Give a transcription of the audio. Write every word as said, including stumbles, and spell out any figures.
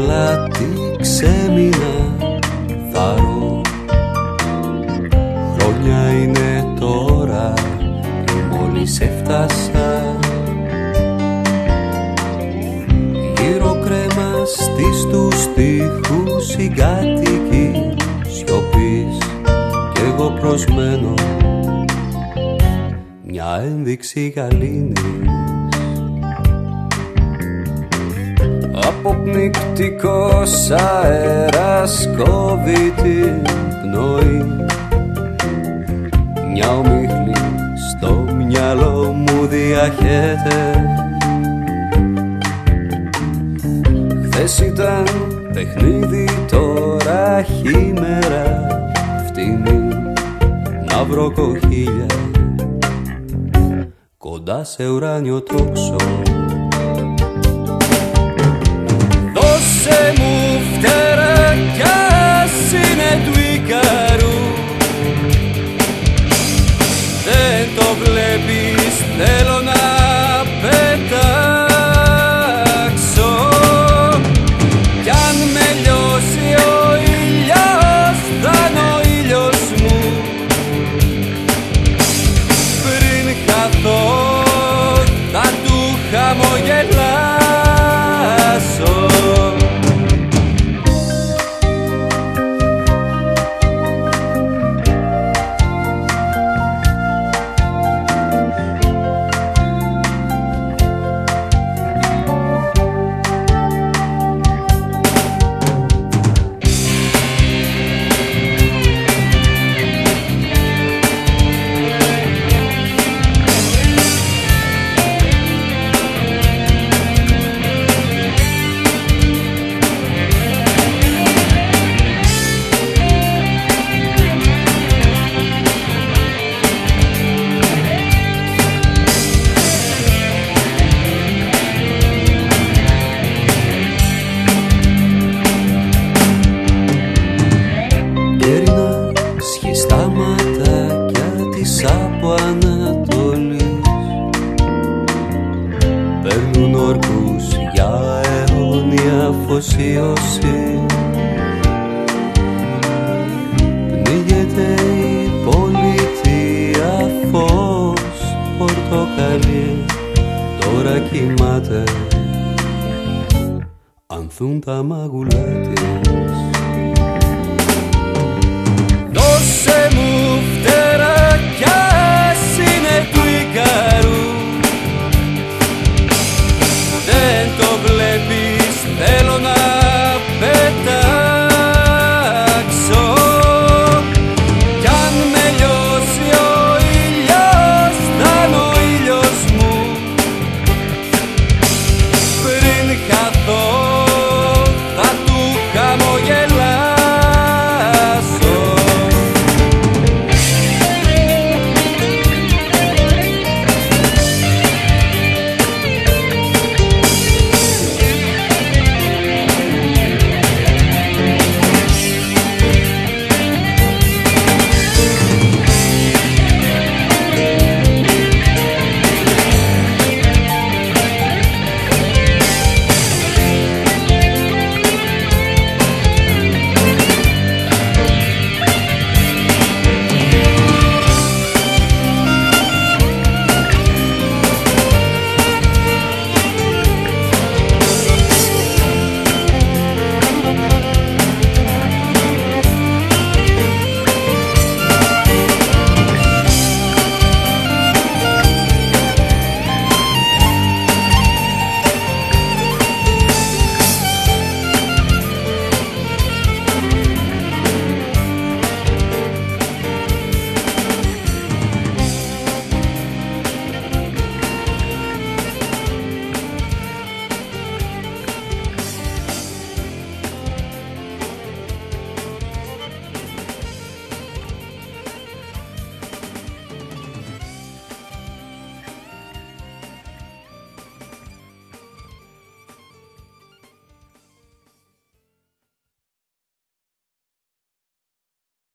πλάτη ξέμεινα θάρρο. Χρόνια είναι τώρα που μόλις έφτασα. Γύρω κρέμα στις τους τοίχους συγκάτοικοι σιωπής κι εγώ προσμένω μια ένδειξη γαλήνης. Αποπνικτικός αέρας κόβει την πνοή. Μια ομίχλη στο μυαλό μου διαχέται. Χθες ήταν παιχνίδι, τώρα χήμερα. Φτύνει να βρω κοχύλια κοντά σε ουράνιο τόξο. Δώσε μου φτερά κι ας είναι του Ικαρού. Δεν το βλέπεις, θέλω να πετάξω. Κι αν με λιώσει ο ήλιος, θα είναι ο ήλιος μου. Πριν χαθώ, θα του χαμογελάσω. Από Ανατολής παίρνουν όρκους για αιώνια αφοσίωση. Πνίγεται η πολιτεία, φως πορτοκαλί τώρα κοιμάται, ανθούν τα μαγουλά της. Δώσε μου φτερά